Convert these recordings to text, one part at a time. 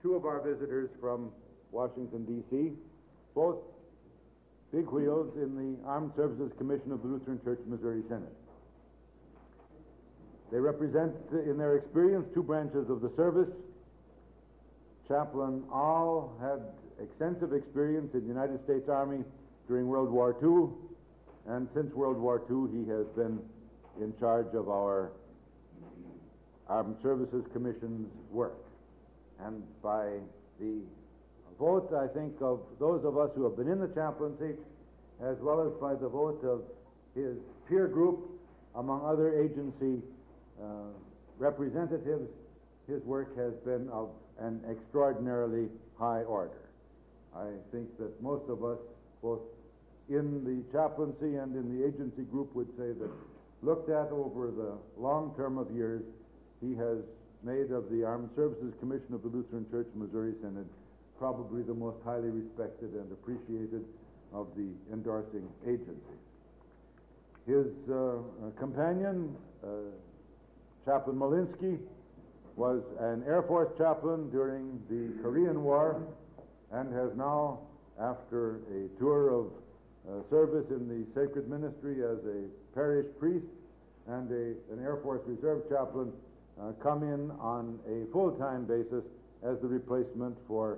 two of our visitors from Washington, D.C., both big wheels in the Armed Services Commission of the Lutheran Church Missouri Synod. They represent, in their experience, two branches of the service. Chaplain Ahl had extensive experience in the United States Army during World War II, and since World War II he has been in charge of our Armed Services Commission's work. And by the vote, I think, of those of us who have been in the chaplaincy, as well as by the vote of his peer group, among other agency representatives, his work has been of an extraordinarily high order. I think that most of us, both in the chaplaincy and in the agency group, would say that, looked at over the long term of years, he has made of the Armed Services Commission of the Lutheran Church Missouri Synod probably the most highly respected and appreciated of the endorsing agencies. His companion, Chaplain Molinsky, was an Air Force chaplain during the Korean War and has now, after a tour of service in the sacred ministry as a parish priest and an Air Force Reserve chaplain, come in on a full-time basis as the replacement for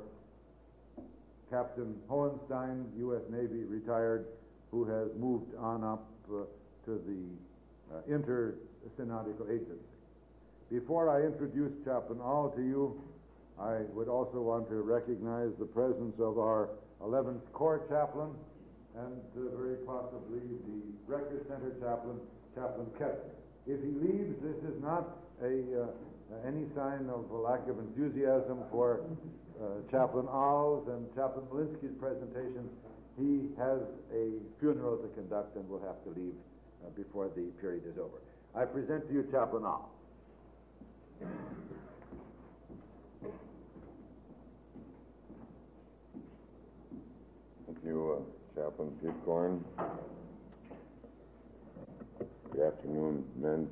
Captain Hohenstein, U.S. Navy, retired, who has moved on up to the inter-synodical agency. Before I introduce Chaplain Ahl to you, I would also want to recognize the presence of our 11th Corps chaplain and very possibly the Record Center chaplain, Chaplain Kessler. If he leaves, this is not any sign of a lack of enthusiasm for Chaplain Ahl's and Chaplain Molinsky's presentation. He has a funeral to conduct and will have to leave before the period is over. I present to you Chaplain Ahl. Thank you, Chaplain Pitcorn. Good afternoon, men.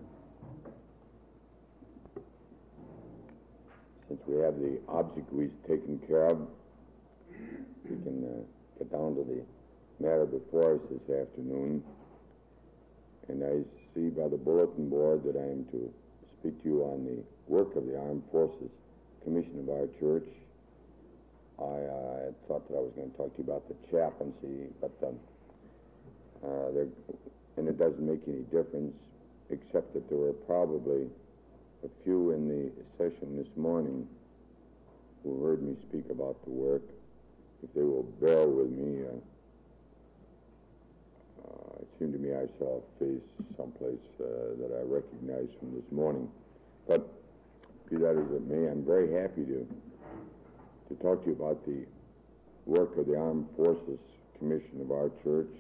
Since we have the obsequies taken care of, we can get down to the matter before us this afternoon. And I see by the bulletin board that I am to speak to you on the work of the Armed Forces Commission of our church. I thought that I was going to talk to you about the chaplaincy, but and it doesn't make any difference, except that there were probably a few in the session this morning who heard me speak about the work. If they will bear with me, it seemed to me I saw a face someplace that I recognized from this morning. But be that as it may, I'm very happy to talk to you about the work of the Armed Forces Commission of our church.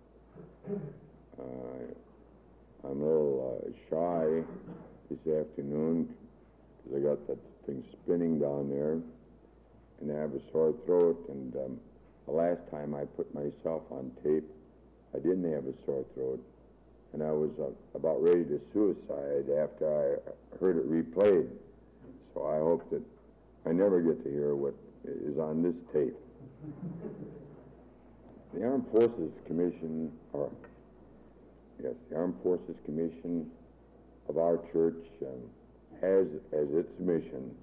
I'm a little shy this afternoon because I got that thing spinning down there and I have a sore throat, and the last time I put myself on tape I didn't have a sore throat, and I was about ready to suicide after I heard it replayed. So I hope that I never get to hear what is on this tape. The Armed Forces Commission, the Armed Forces Commission of our church has as its mission,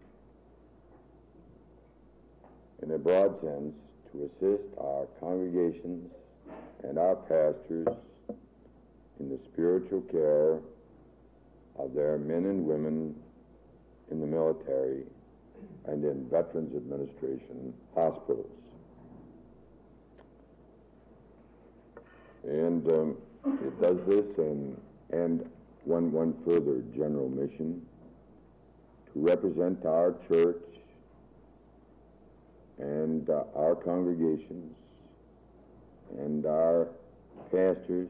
in a broad sense, to assist our congregations and our pastors in the spiritual care of their men and women in the military and in Veterans Administration hospitals. And it does this and one further general mission, to represent our church and our congregations and our pastors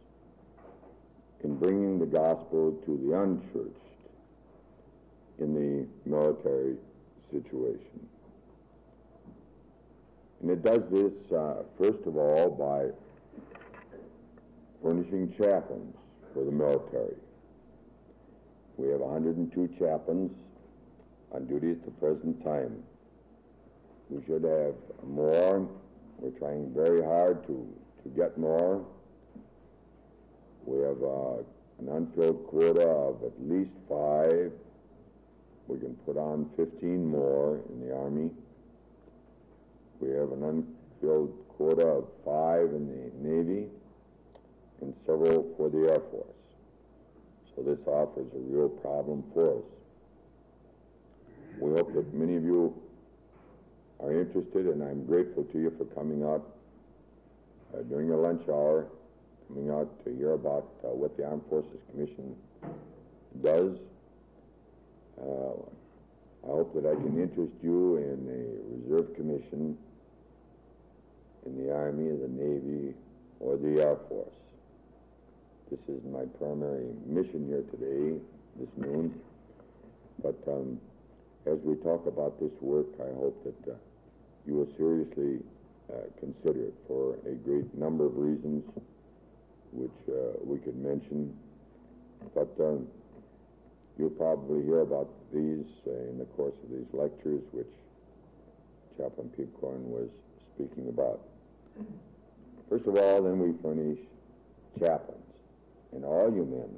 in bringing the gospel to the unchurched in the military situation. And it does this, first of all, by furnishing chaplains for the military. We have 102 chaplains on duty at the present time. We should have more. We're trying very hard to get more. We have an unfilled quota of at least 5. We can put on 15 more in the Army. We have an unfilled quota of 5 in the Navy and several for the Air Force. So this offers a real problem for us. We hope that many of you are interested, and I'm grateful to you for coming out during your lunch hour, coming out to hear about what the Armed Forces Commission does. I hope that I can interest you in a reserve commission in the Army, the Navy, or the Air Force. This is my primary mission here today, this noon. But as we talk about this work, I hope that you will seriously consider it for a great number of reasons, which we could mention. But you'll probably hear about these in the course of these lectures, which Chaplain Peepcorn was speaking about. First of all, then we furnish chaplains, and all you men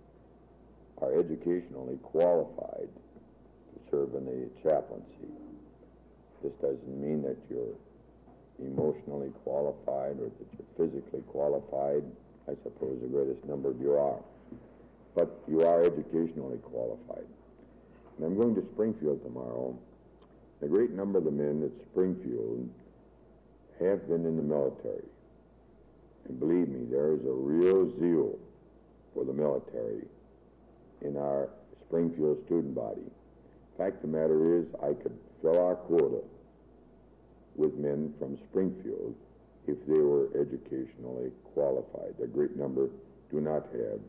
are educationally qualified to serve in the chaplaincy. This doesn't mean that you're emotionally qualified or that you're physically qualified. I suppose the greatest number of you are. But you are educationally qualified. And I'm going to Springfield tomorrow. A great number of the men at Springfield have been in the military. And believe me, there is a real zeal for the military in our Springfield student body. Fact of the matter is, I could fill our quota with men from Springfield if they were educationally qualified. A great number do not have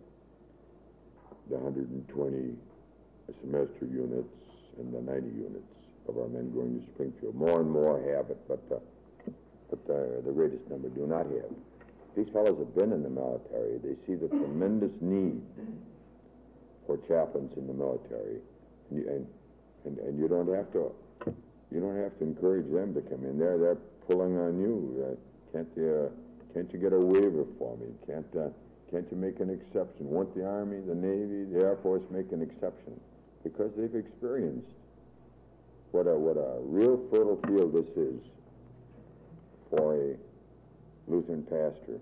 the 120 semester units and the 90 units of our men going to Springfield. More and more have it, but the greatest number do not have. These fellows have been in the military. They see the tremendous need for chaplains in the military, and you don't have to encourage them to come in. They're pulling on you. Can't you get a waiver for me? Can't you make an exception? Won't the Army, the Navy, the Air Force make an exception? Because they've experienced what a real fertile field this is for a Lutheran pastor.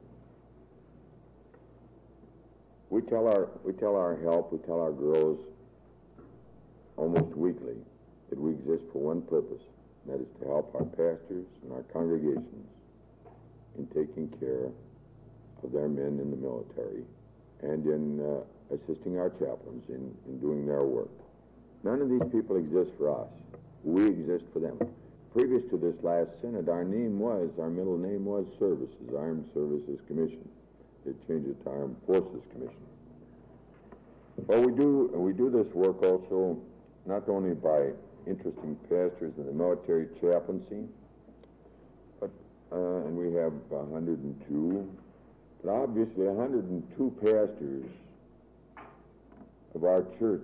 We tell our girls almost weekly that we exist for one purpose, and that is to help our pastors and our congregations in taking care of their men in the military and in assisting our chaplains in doing their work. None of these people exist for us. We exist for them. Previous to this last synod, our middle name was Services, Armed Services Commission. They changed it to Armed Forces Commission. Well, we do this work also not only by interesting pastors in the military chaplaincy, but and we have 102, but obviously 102 pastors of our church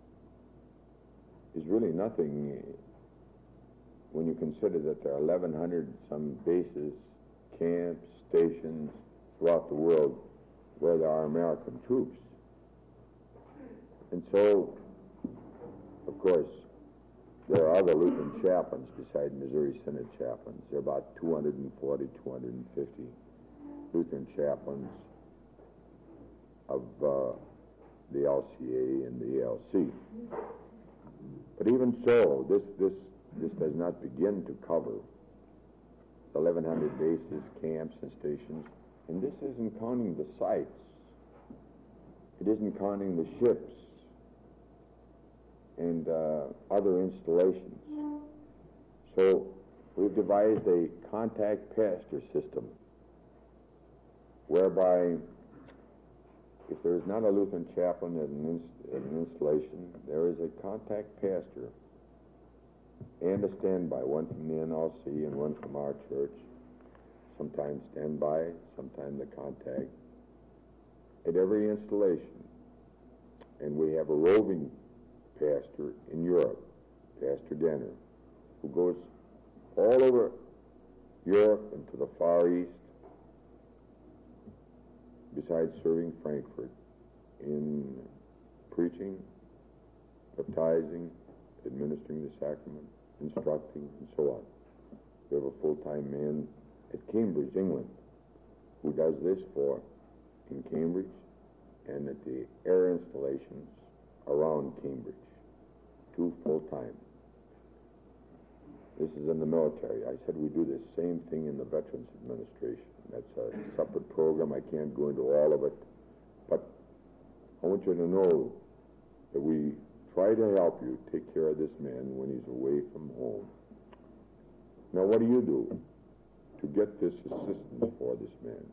is really nothing when you consider that there are 1,100 some bases, camps, stations throughout the world where there are American troops. And so, of course, there are other Lutheran chaplains beside Missouri Synod chaplains. There are about 240, 250 Lutheran chaplains of the LCA and the ALC. But even so, this does not begin to cover the 1,100 bases, camps, and stations. And this isn't counting the sites. It isn't counting the ships and other installations. So we've devised a contact pastor system whereby if there is not a Lutheran chaplain at an installation, there is a contact pastor and a standby, one from the NLC and one from our church, sometimes standby, sometimes the contact, at every installation. And we have a roving pastor in Europe, Pastor Denner, who goes all over Europe and to the Far East, besides serving Frankfurt in preaching, baptizing, administering the sacrament, instructing, and so on. We have a full-time man at Cambridge, England, who does this in Cambridge and at the air installations around Cambridge. 2 full-time. This is in the military. I said we do the same thing in the Veterans Administration. That's a separate program. I can't go into all of it. But I want you to know that we try to help you take care of this man when he's away from home. Now, what do you do to get this assistance for this man?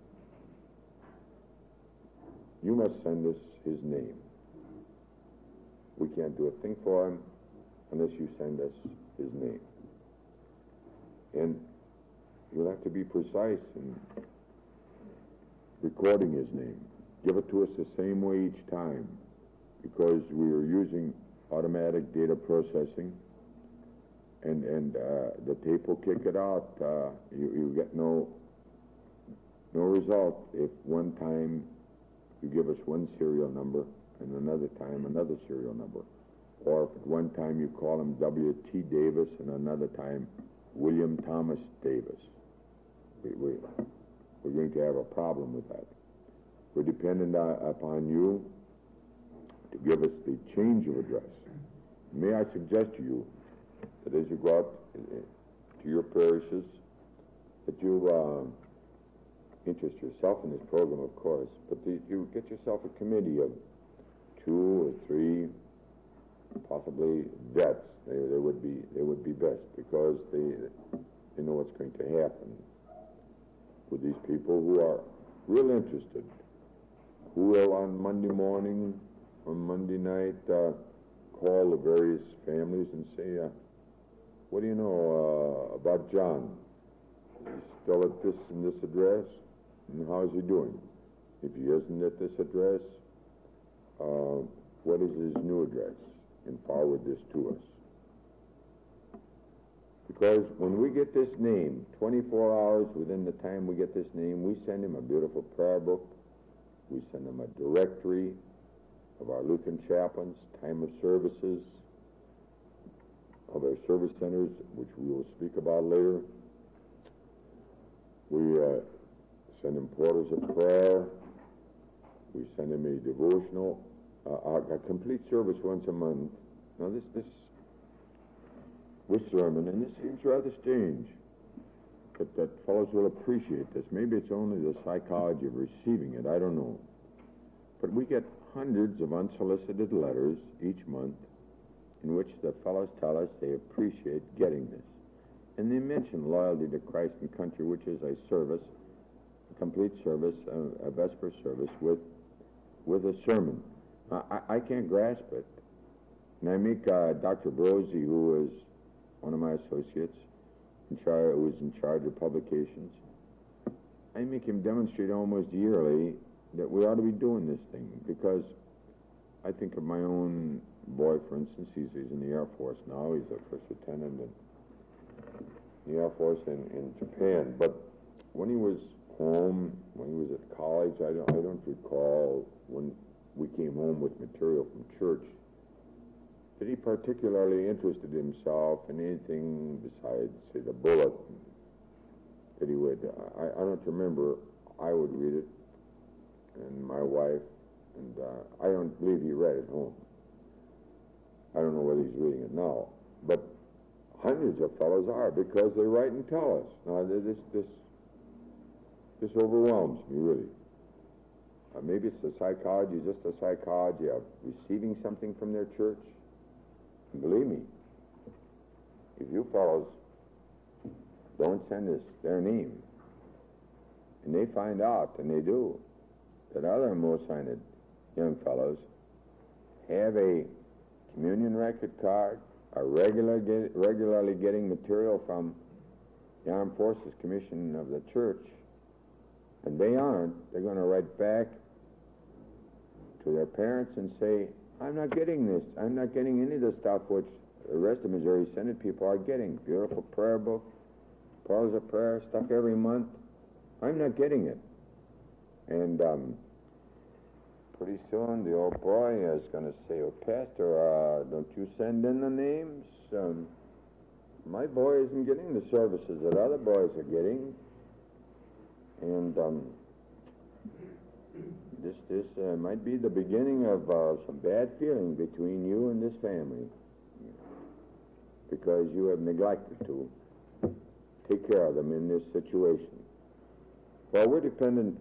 You must send us his name. We can't do a thing for him unless you send us his name. And you'll have to be precise in recording his name. Give it to us the same way each time, because we are using automatic data processing, and the tape will kick it out. You get no result if one time you give us one serial number and another time another serial number, or if at one time you call him W.T. Davis and another time William Thomas Davis. We're going to have a problem with that. We're dependent upon you to give us the change of address. May I suggest to you that as you go out to your parishes, that you interest yourself in this program, of course, but you get yourself a committee of 2 or 3, possibly vets. They would be best, because they know what's going to happen with these people who are real interested, who will on Monday morning or Monday night call the various families and say, what do you know about John? Is he still at this and this address? And how's he doing? If he isn't at this address, what is his new address? And forward this to us. Because when we get this name, 24 hours within the time we get this name, we send him a beautiful prayer book. We send him a directory of our Lutheran chaplains, time of services, of our service centers, which we will speak about later. We send him portals of prayer. We send him a devotional, a complete service once a month. Now this sermon, and this seems rather strange, but that fellows will appreciate this. Maybe it's only the psychology of receiving it, I don't know. But we get hundreds of unsolicited letters each month in which the fellows tell us they appreciate getting this. And they mention loyalty to Christ and country, which is a service, a complete service, a vesper service with a sermon. I can't grasp it. And I make Dr. Brosey, who is one of my associates, who was in charge of publications, I make him demonstrate almost yearly that we ought to be doing this thing, because I think of my own boy, for instance. He's in the Air Force now. He's a first lieutenant in the Air Force in Japan. But when he was home, when he was at college, I don't recall when we came home with material from church that he particularly interested himself in anything besides, say, the bulletin. That he would, I don't remember, I would read it, and my wife, and I don't believe he read it home. I don't know whether he's reading it now, but hundreds of fellows are, because they write and tell us. Now, this overwhelms me, really. Maybe it's the psychology, just the psychology of receiving something from their church. And believe me, if you fellows don't send us their name, and they find out, and they do, that other most-signed young fellows have a communion record card, are regularly getting material from the Armed Forces Commission of the church, and they aren't, they're going to write back to their parents and say, I'm not getting this. I'm not getting any of the stuff which the rest of Missouri Synod people are getting. Beautiful prayer book, Pearls of Prayer stuff every month. I'm not getting it. And pretty soon the old boy is going to say, "Oh, Pastor, don't you send in the names? My boy isn't getting the services that other boys are getting." And this might be the beginning of some bad feeling between you and this family, because you have neglected to take care of them in this situation. Well, we're dependent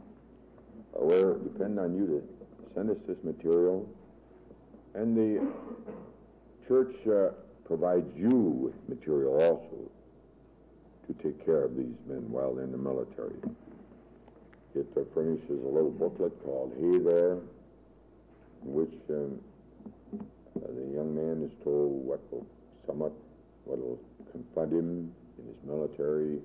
on you to send us this material, and the church provides you with material also to take care of these men while they're in the military. It furnishes a little booklet called Hey There, in which the young man is told what will confront him in his military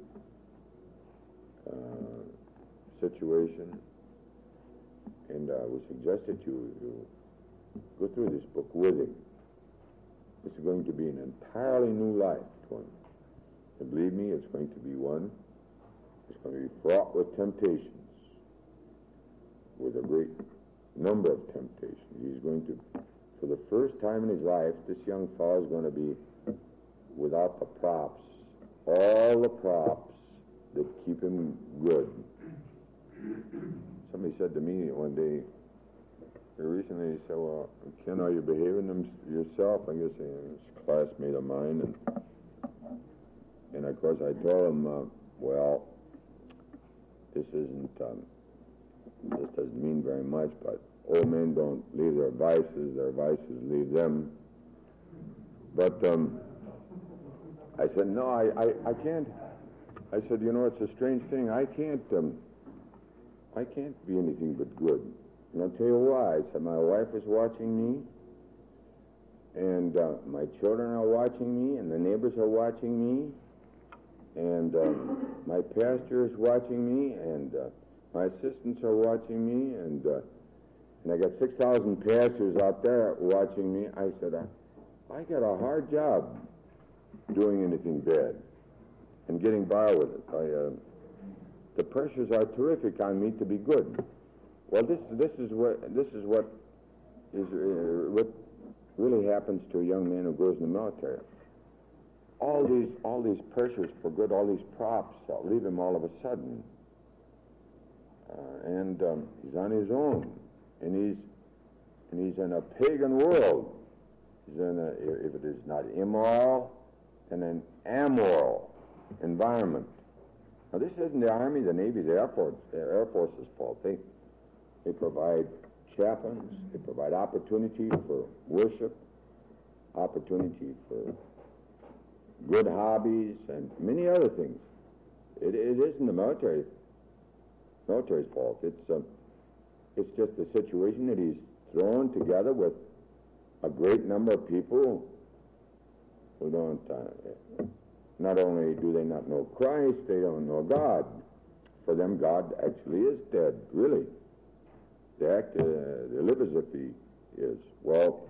situation. And we suggest that you go through this book with him. It's going to be an entirely new life to him. And believe me, it's going to be one. It's going to be fraught with temptations, with a great number of temptations. He's going to, for the first time in his life, this young fellow is going to be without the props, all the props that keep him good. Somebody said to me one day, recently, he said, "Well, Ken, are you behaving yourself?" I guess he's a classmate of mine, and of course I told him, well, this doesn't mean very much, but old men don't leave their vices leave them. But I said, no, I can't. I said, it's a strange thing. I can't be anything but good. And I'll tell you why. I said, my wife is watching me, and my children are watching me, and the neighbors are watching me, and my pastor is watching me, and my assistants are watching me, and I got 6,000 pastors out there watching me. I said, I got a hard job doing anything bad and getting by with it. The pressures are terrific on me to be good. Well, this is what really happens to a young man who goes in the military. All these pressures for good, all these props, leave him all of a sudden, and he's on his own, and he's in a pagan world. He's in if it is not immoral, then an amoral environment. Now, this isn't the Army, the Navy, the Air Force's fault. They provide chaplains, they provide opportunity for worship, opportunity for good hobbies, and many other things. It isn't the military's fault. It's just a situation that he's thrown together with a great number of people who don't, not only do they not know Christ, they don't know God. For them, God actually is dead, really. They live as if he is. Well,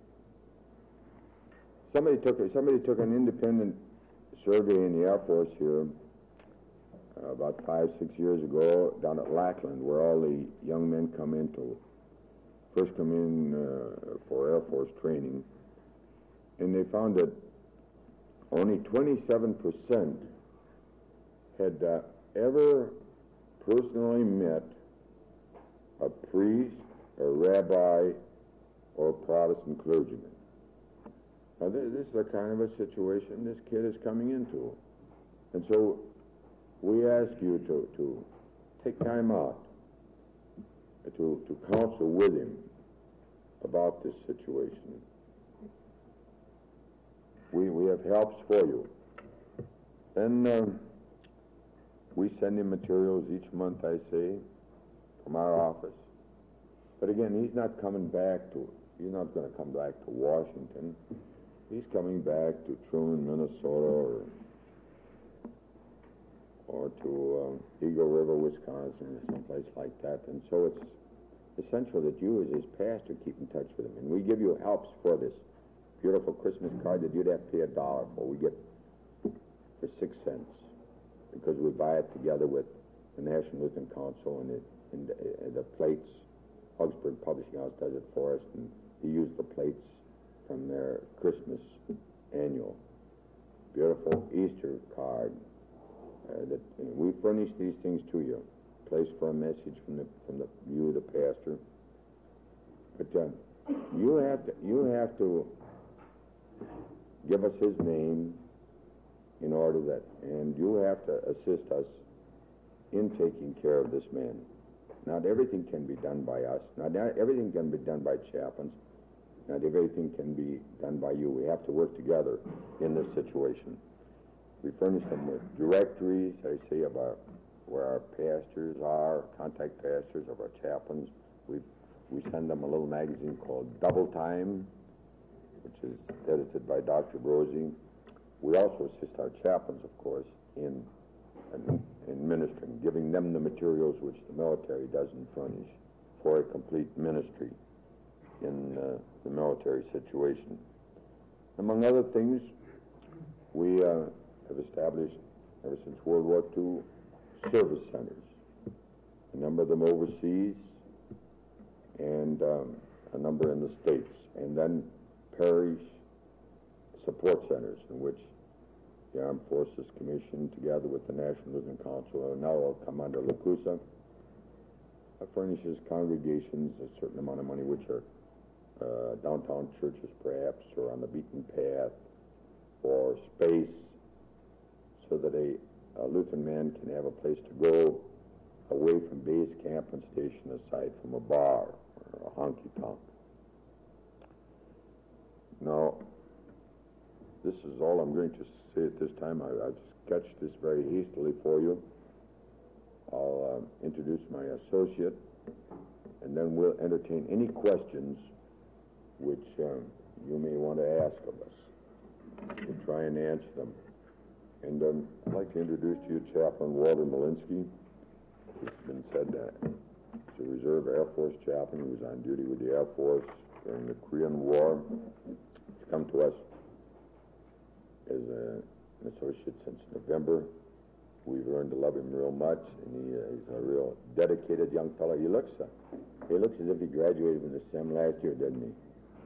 somebody took an independent survey in the Air Force here about 5-6 years ago down at Lackland, where all the young men come in for Air Force training, and they found that only 27% had ever personally met a priest, a rabbi, or a Protestant clergyman. Now, this is the kind of a situation this kid is coming into. And so we ask you to take time out to counsel with him about this situation. We have helps for you. Then we send him materials each month, I say, from our office. But again, he's not going to come back to Washington. He's coming back to Truman, Minnesota, or to Eagle River, Wisconsin, or someplace like that. And so it's essential that you, as his pastor, keep in touch with him. And we give you helps for this beautiful Christmas card that you'd have to pay $1 for. We get for 6 cents. because we buy it together with the National Lutheran Council, and the plates. Augsburg Publishing House does it for us, and he used the plates from their Christmas annual. Beautiful Easter card. That we furnish these things to you. Place for a message from you, the pastor. But you have to give us his name in order that, and you have to assist us in taking care of this man. Not everything can be done by us. Not everything can be done by chaplains. Not everything can be done by you. We have to work together in this situation. We furnish them with directories, I say, of where our pastors are, contact pastors of our chaplains. We send them a little magazine called Double Time, which is edited by Dr. Rosie. We also assist our chaplains, of course, in ministering, giving them the materials which the military doesn't furnish for a complete ministry in the military situation. Among other things, we have established, ever since World War II, service centers, a number of them overseas and a number in the States, and then parish support centers in which the Armed Forces Commission, together with the National Lutheran Council, now will come under LACUSA, furnishes congregations a certain amount of money, which are downtown churches perhaps, or on the beaten path, or space, so that a Lutheran man can have a place to go away from base camp and station, aside from a bar or a honky-tonk. Now, this is all I'm going to say at this time. I've sketched this very hastily for you. I'll introduce my associate, and then we'll entertain any questions which you may want to ask of us. We'll try and answer them. And I'd like to introduce to you Chaplain Walter Malinsky. It's been said that he's a Reserve Air Force chaplain. He was on duty with the Air Force during the Korean War. He's come to us as an associate since November. We've learned to love him real much, and he's a real dedicated young fellow. He looks as if he graduated from the SEM last year, doesn't he?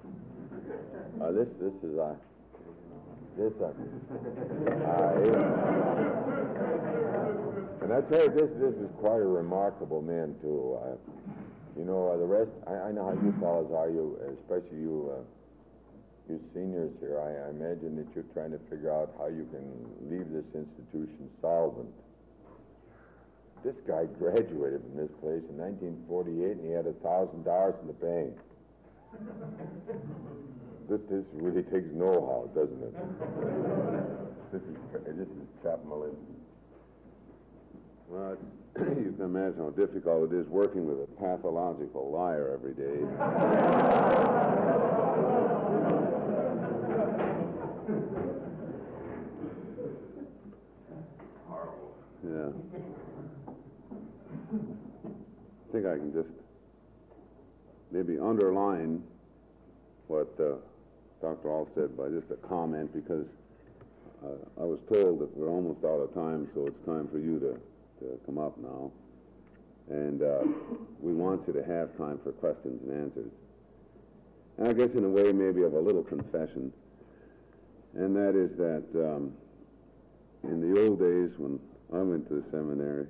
And I tell you, this is quite a remarkable man too. The rest, I know how you fellows are, especially you seniors here. I imagine that you're trying to figure out how you can leave this institution solvent. This guy graduated from this place in 1948, and he had $1,000 in the bank. This really takes know-how, doesn't it? This is Chaplain Malinsky. Well, you can imagine how difficult it is working with a pathological liar every day. Yeah. I think I can just maybe underline what Dr. All said by just a comment, because I was told that we're almost out of time, so it's time for you to come up now. And we want you to have time for questions and answers. And I guess in a way maybe of a little confession, and that is that in the old days when I went to the seminary,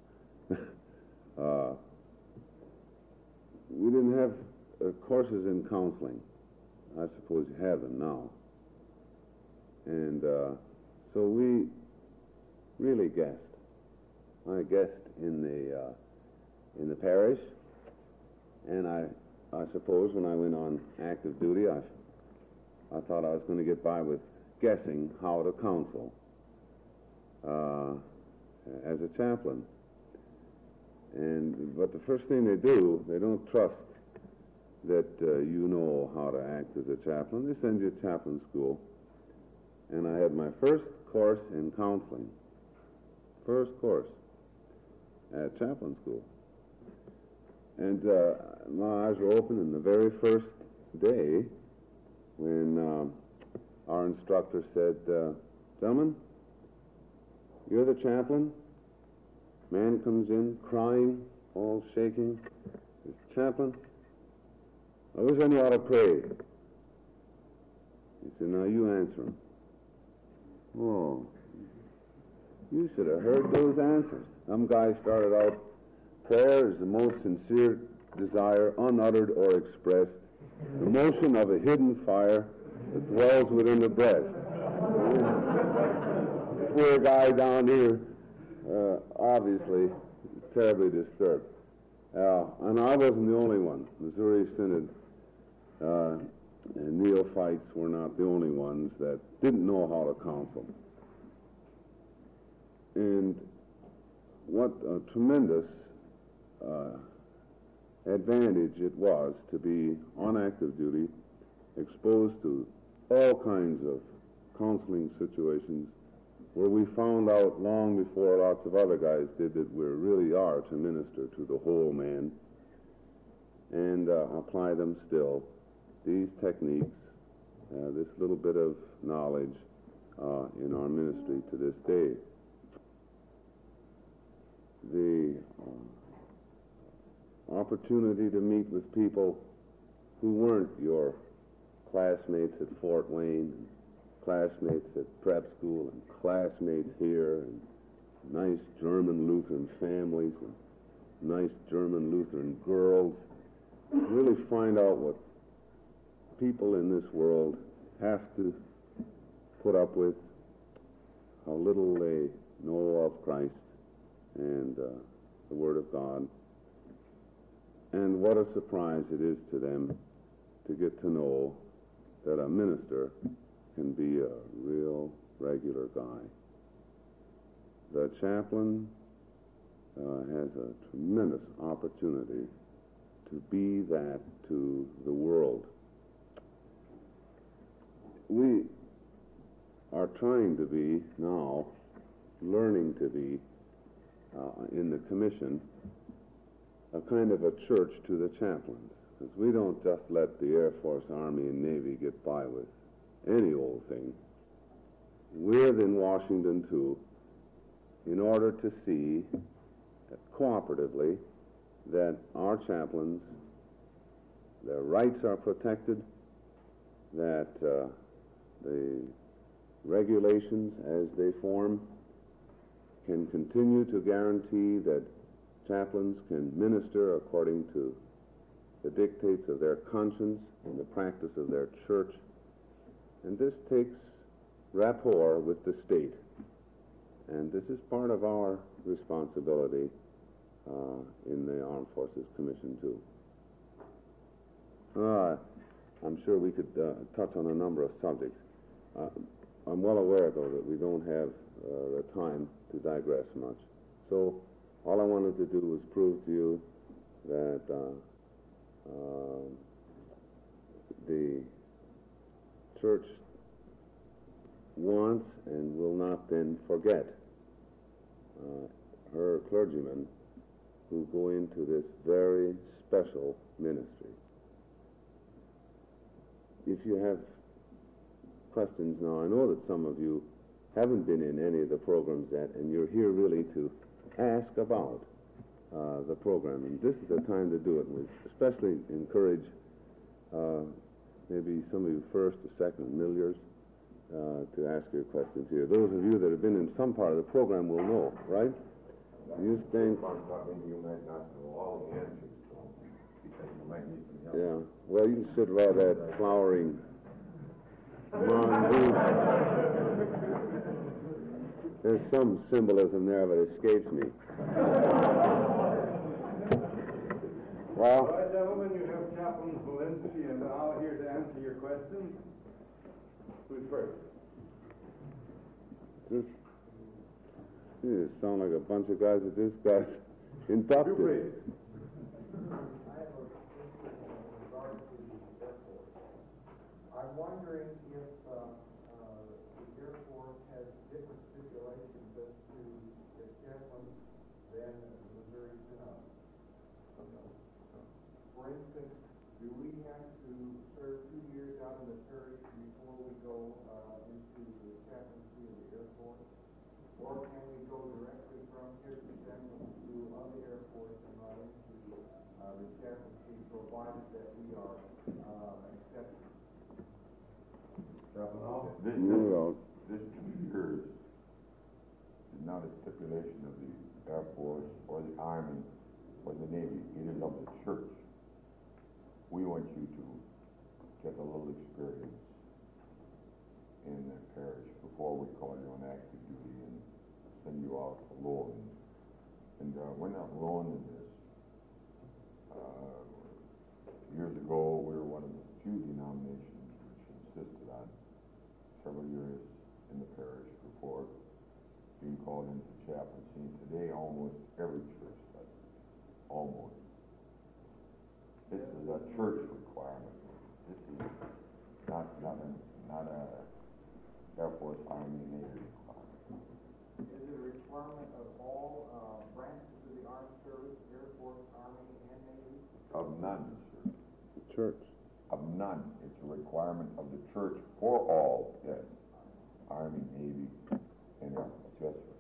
we didn't have courses in counseling. I suppose you have them now. And so we really guessed. I guessed in the parish, and I suppose when I went on active duty, I thought I was going to get by with guessing how to counsel as a chaplain. But the first thing they do, they don't trust that you know how to act as a chaplain. They send you to chaplain school. And I had my first course in counseling. First course at chaplain school. And my eyes were open in the very first day when our instructor said, gentlemen, You're the chaplain? Man comes in crying, all shaking. Says, Chaplain, I wish I knew how to pray. He said, now you answer him. Oh, you should have heard those answers. Some guy started out, prayer is the most sincere desire, unuttered or expressed, the motion of a hidden fire that dwells within the breast. Poor guy down here, obviously terribly disturbed. And I wasn't the only one. Missouri Synod and neophytes were not the only ones that didn't know how to counsel. And what a tremendous advantage it was to be on active duty, exposed to all kinds of counseling situations where we found out long before lots of other guys did that we really are to minister to the whole man and apply them still. These techniques, this little bit of knowledge in our ministry to this day. The opportunity to meet with people who weren't your classmates at Fort Wayne, and classmates at prep school, and classmates here, and nice German Lutheran families, and nice German Lutheran girls. Really find out what people in this world have to put up with, how little they know of Christ and the Word of God, and what a surprise it is to them to get to know that a minister can be a real regular guy. The chaplain has a tremendous opportunity to be that to the world. We are trying to be now, learning to be in the commission, a kind of a church to the chaplains. Because we don't just let the Air Force, Army, and Navy get by with any old thing. We live in Washington, too, in order to see cooperatively that our chaplains, their rights are protected, that the regulations as they form can continue to guarantee that chaplains can minister according to the dictates of their conscience and the practice of their church. And this takes rapport with the state. And this is part of our responsibility in the Armed Forces Commission, too. I'm sure we could touch on a number of subjects. I'm well aware, though, that we don't have the time to digress much. So all I wanted to do was prove to you that the church wants and will not then forget her clergymen who go into this very special ministry. If you have questions now, I know that some of you haven't been in any of the programs yet, and you're here really to ask about the program, and this is the time to do it. We especially encourage maybe some of you first or second milliers to ask your questions here. Those of you that have been in some part of the program will know, right? You think? You might not know all the answers, because you might need some help. Yeah. Well, you can sit by that flowering mongoose. There's some symbolism there, but it escapes me. Well, All right, gentlemen, you have Chaplain Valinsky and Al here to answer your questions. Who's first? You sound like a bunch of guys that this guy's inducted. You please. I have a question in regard to the Air Force. I'm wondering if the Air Force has different stipulations as to its chaplains than the Missouri Synod. For instance, do we have to serve 2 years out in the church before we go into the chaplaincy of the Air Force? Or or can we go directly from here to them to other airports and not into the chaplaincy, provided that we are accepted? This occurs is not a stipulation of the Air Force or the Army or the Navy. It is of the church. We want you to get a little experience in the parish before we call you on active duty and send you out alone. And we're not alone in this. Years ago, we were one of the few denominations which insisted on several years in the parish before being called into chaplaincy. Today, almost every church does it. Almost. This is a church requirement. This is not a Air Force, Army, Navy requirement. Is it a requirement of all branches of the armed service, Air Force, Army, and Navy? Of none, sir. Church. Of none. It's a requirement of the church for all, yes. Army, Navy, and Air Force, yes, sir.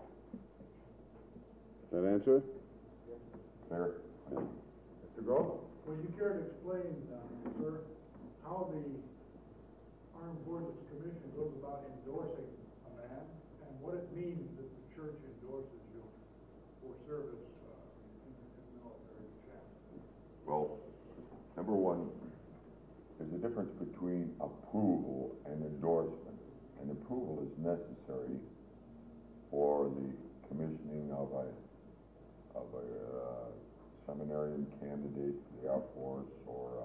That answer? Clear? Mr. Grove? Would you care to explain, sir, how the Armed Forces Commission goes about endorsing a man, and what it means that the church endorses you for service in military chaplain? Well, number one, there's a difference between approval and endorsement. And approval is necessary for the commissioning of a seminarian candidate for the Air Force or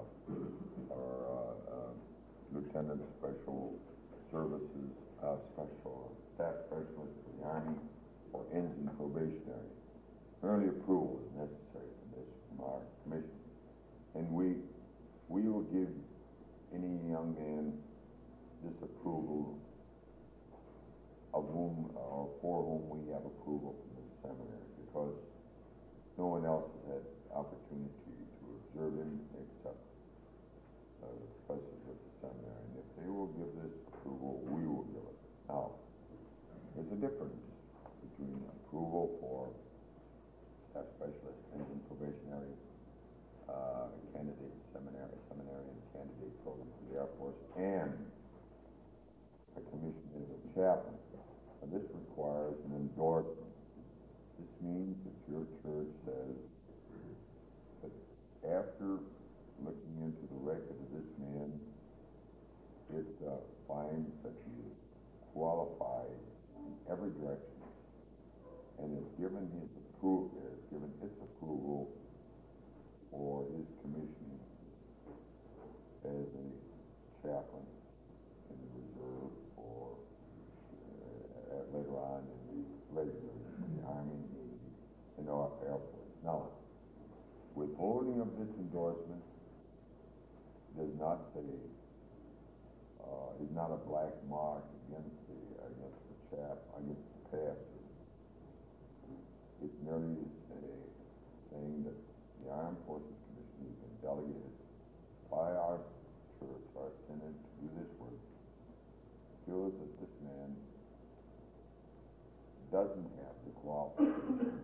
lieutenant special services, special staff specialist for the Army, or ensign probationary. Early approval is necessary for this from our commission. And we will give any young man this approval of whom or for whom we have approval from the seminary, because no one else has had opportunity to observe him except the professors of the seminary. And if they will give this approval, we will give it. Now, there's a difference between approval for staff specialist, ensign probationary candidate, seminarian candidate program for the Air Force, and a commission as a chaplain. Now, this requires an endorsement. This means that your church says that after looking into the record of this man, it finds that he is qualified in every direction and has given its approval for his commissioning as a chaplain in the reserve or later on in the regular Army, Navy, and Air Force. Now, withholding of this endorsement does not say, is not a black mark against the pastor. It merely is saying that the Armed Forces Commission has been delegated by our church, our synod, to do this work. Feels that this man doesn't have the qualifications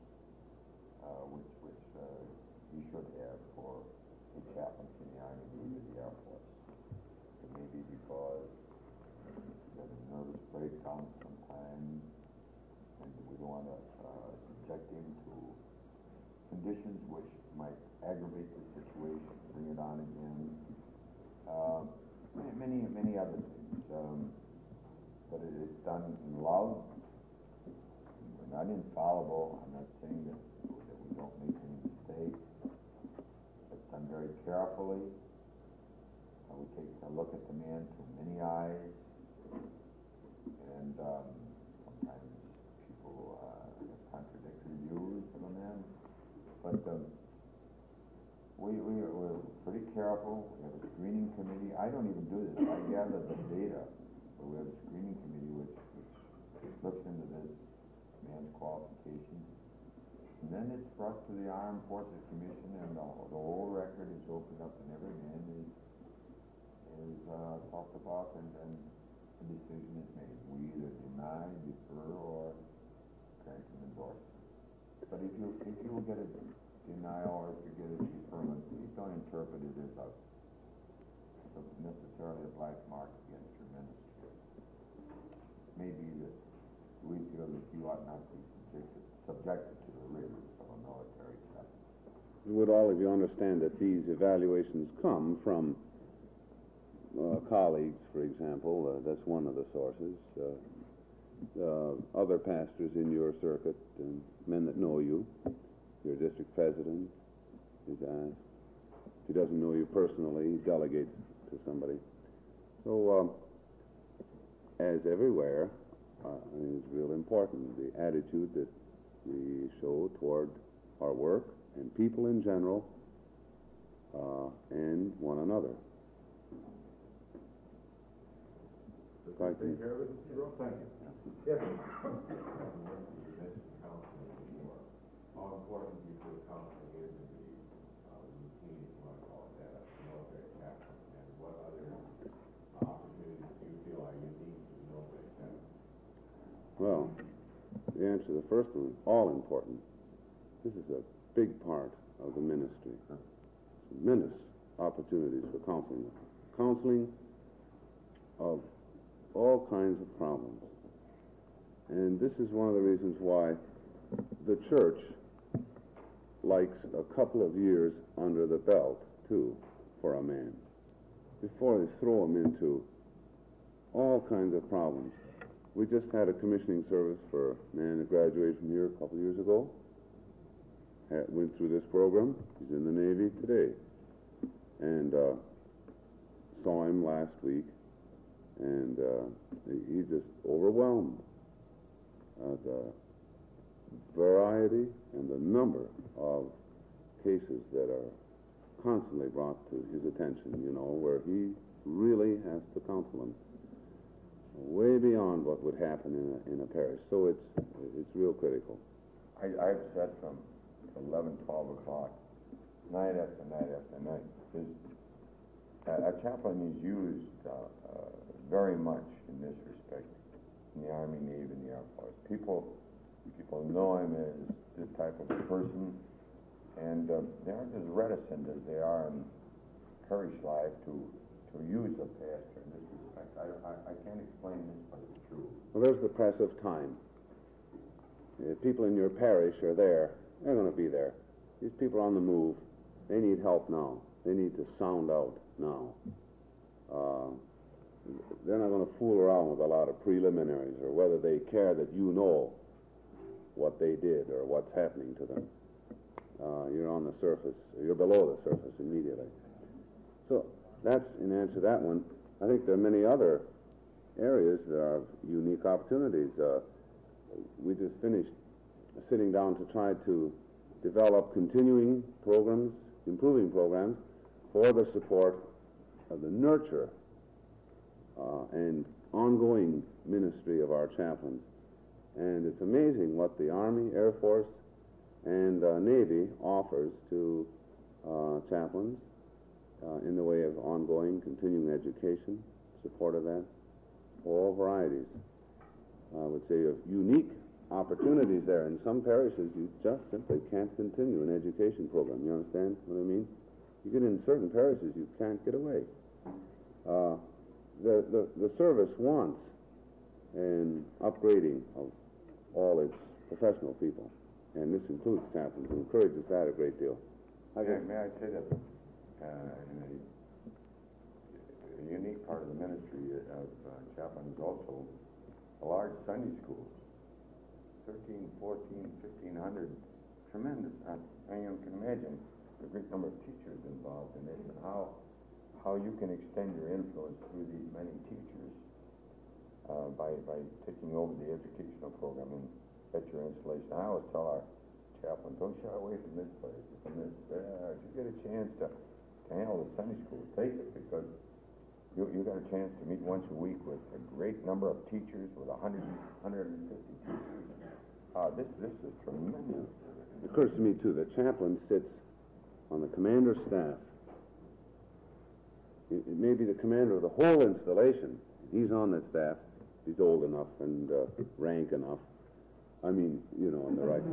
which he should have for a chaplain in the Army, Navy, the Air Force. It may be because he has a nervous breakdown sometimes, and we don't want to subject him to conditions which might aggravate the situation, bring it on again. Many other things. But it is done in love. We're not infallible. I'm not saying that we don't make any mistakes. It's done very carefully. We take a look at the man through many eyes. And sometimes people have contradictory views of a man. But we're pretty careful. We have a screening committee. I don't even do this. I gather the data. But we have a screening committee which looks into this man's qualifications. And then it's brought to the Armed Forces Commission, and the whole record is opened up, and every man is talked about, and a decision is made. We either deny, defer, or book. But if you get a denial or if you get a deferment, please don't interpret it as necessarily a black mark against your ministry. Maybe that we feel that you ought not be subjected to the rigors of a military test. Would all of you understand that these evaluations come from colleagues, for example? That's one of the sources. Other pastors in your circuit, and men that know you. Your district president is asked. If he doesn't know you personally, he delegates to somebody. So, as everywhere, I think it's real important, the attitude that we show toward our work and people in general, and one another. Take care of it, Mr. Rowe? Thank you. Yes. How important before counseling is in the routine, if you want to call it that, of military chaplain, and what other opportunities do you feel are unique to the military chaplain? Well, the answer to the first one, all important. This is a big part of the ministry. Tremendous opportunities for counseling. Counseling of all kinds of problems. And this is one of the reasons why the church likes a couple of years under the belt, too, for a man, before they throw him into all kinds of problems. We just had a commissioning service for a man that graduated from here a couple of years ago. Went through this program. He's in the Navy today. And saw him last week, and he's just overwhelmed. The variety and the number of cases that are constantly brought to his attention, where he really has to counsel them way beyond what would happen in a parish. So it's real critical. I've said from 11, 12 o'clock, night after night after night, a chaplain is used very much in this respect in the Army, Navy, and the Air Force. People know him as this type of a person, and they aren't as reticent as they are in parish life to use a pastor in this respect. I can't explain this, but it's true. Well, there's the press of time. If people in your parish are there, they're going to be there. These people are on the move. They need help now. They need to sound out now. They're not going to fool around with a lot of preliminaries or whether they care that you know what they did or what's happening to them. You're on the surface. You're below the surface immediately. So that's in answer to that one. I think there are many other areas that are unique opportunities. We just finished sitting down to try to develop continuing programs, improving programs for the support of the nurture and ongoing ministry of our chaplains. And it's amazing what the Army, Air Force, and Navy offers to chaplains in the way of ongoing, continuing education, support of that, all varieties. I would say of unique opportunities there. In some parishes, you just simply can't continue an education program. You understand what I mean? You get in certain parishes, you can't get away. The service wants an upgrading of all its professional people, and this includes chaplains, and encourages that a great deal. May I say that in a unique part of the ministry of chaplain is also a large Sunday schools, 13, 14, 1,500, tremendous. You can imagine the great number of teachers involved in it, and how you can extend your influence through these many teachers by taking over the educational program and at your installation. I always tell our chaplain, don't shy away from this place, from this. If you get a chance to handle the Sunday school, take it, because you got a chance to meet once a week with a great number of teachers, with 100, 150 teachers. This is tremendous. It occurs to me, too, that chaplain sits on the commander's staff. It may be the commander of the whole installation. He's on that staff. He's old enough and rank enough. I mean, you know, in the right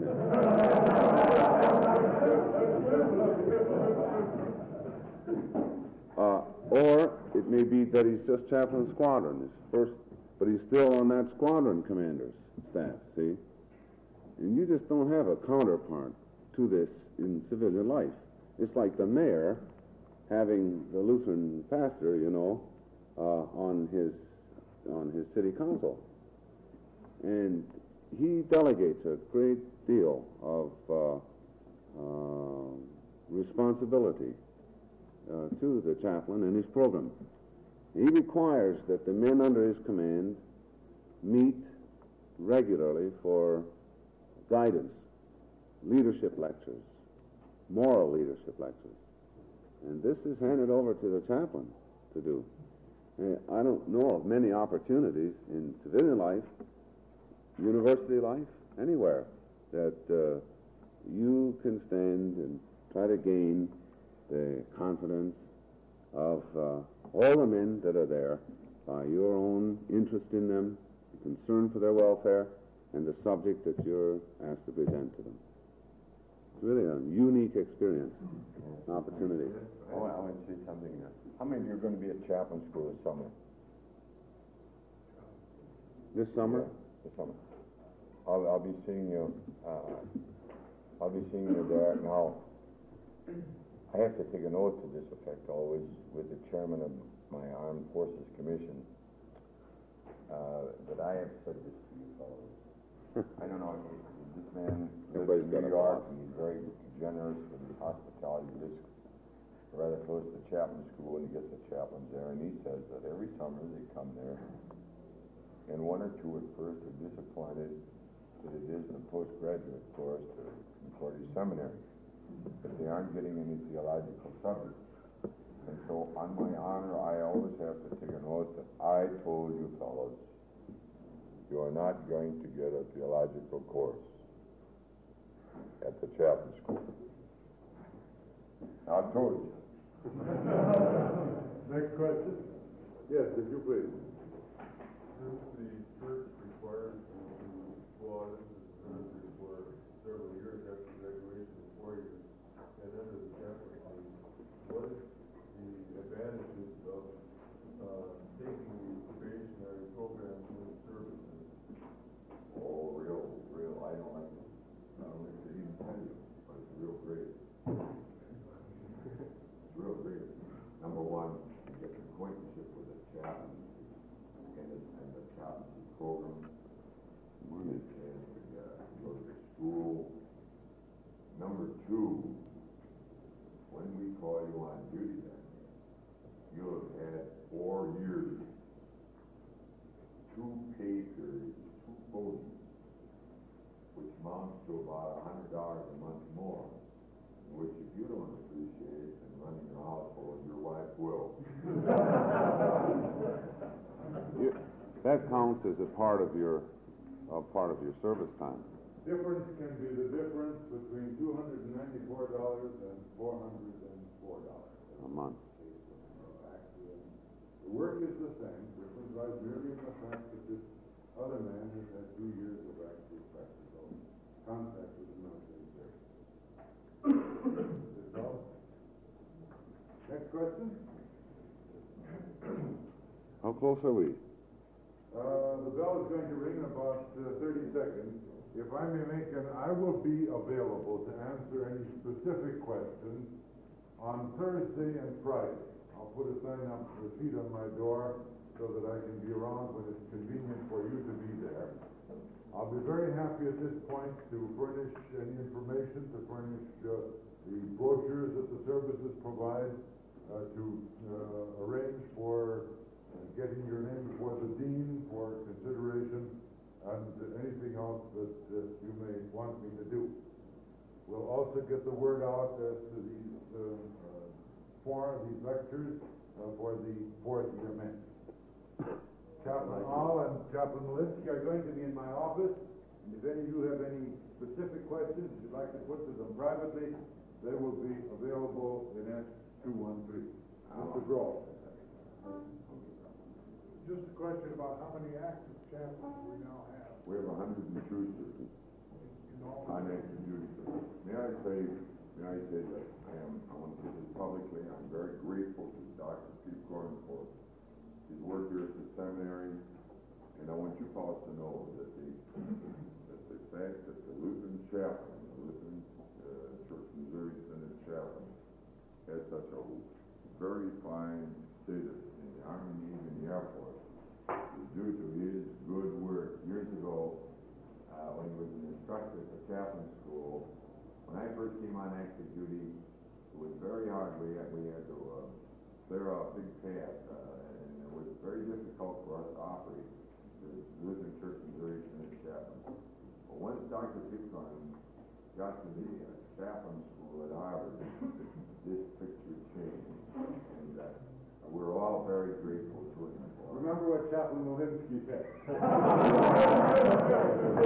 sense. Or it may be that he's just chaplain squadron, his first, but he's still on that squadron commander's staff, see? And you just don't have a counterpart to this in civilian life. It's like the mayor having the Lutheran pastor, you know, on his city council. And he delegates a great deal of responsibility to the chaplain and his program. He requires that the men under his command meet regularly for guidance, leadership lectures, moral leadership lectures. And this is handed over to the chaplain to do. I don't know of many opportunities in civilian life, university life, anywhere, that you can stand and try to gain the confidence of all the men that are there by your own interest in them, concern for their welfare, and the subject that you're asked to present to them. It's really a unique experience, opportunity. I want to say something. How many of you are going to be at chaplain school this summer? This summer? Yeah, this summer. I'll be seeing you. I'll be seeing you there. Now, I have to take an oath to this effect always with the chairman of my Armed Forces Commission. But I have said this to you fellows. I don't know, this man lives in New York, and he's very generous with his hospitality. He lives rather close to chaplain school, and he gets the chaplains there, and he says that every summer they come there, and one or two at first are disappointed that it isn't a postgraduate course to Concordia Seminary, that they aren't getting any theological subjects. And so, on my honor, I always have to take an oath that I told you fellows, you are not going to get a theological course at the chaplain school. I told you. Next question? Yes, if you please. Since the church requires you to go out into the ministry for several years after graduation, 4 years, and then as a chaplain, what is the advantages of taking the probationary program when service? Oh, real, I don't like it. I don't like to even tell you, but it's real great. It's real great. Number one, you get an acquaintanceship with the chaplain and the chaplaincy program. You get a chance to go to school. Number two, when we call you on duty that day, you'll have had 4 years, 2 pay periods, 2 bonuses, which amounts to about $100 a month more, which if you don't appreciate and running your household, your wife will. That counts as a part of your service time. Difference can be the difference between $294 and $404 A month. The work is the same. Difference lies merely in the fact that this other man has had 2 years of actual practical contact with the military service. That's all. Next question? How close are we? The bell is going to ring in about 30 seconds. If I may I will be available to answer any specific questions on Thursday and Friday. I'll put a sign up, receipt on my door, so that I can be around when it's convenient for you to be there. I'll be very happy at this point to furnish any information, to furnish the brochures that the services provide, to arrange for getting your name before the dean for consideration, and anything else that you may want me to do. We'll also get the word out as to these lectures for the 4th year men. Chaplain Hall and Chaplain Malinsky are going to be in my office. And if any of you have any specific questions you'd like to put to them privately, they will be available in S213. Mr. Grohl. Just a question about how many active chaplains we now have. We have 102 sisters on active duty service. May I say that I want to say this publicly, I'm very grateful to Dr. Pete Corn for his work here at the seminary, and I want you fellows to know that the fact that the Lutheran chaplain, the Lutheran Church Missouri Synod chaplain, has such a very fine status in the Army, Navy, and the Air Force is due to his good work. Years ago, when he was an instructor at the chaplain school, when I first came on active duty, it was very hard. We had to clear out big paths, and it was very difficult for us to operate the Lutheran Church Missouri Synod chaplain. But once Dr. Pickron got to the chaplain school at Harvard, this picture changed, and we're all very grateful to him. Remember what Chaplain Molinsky said.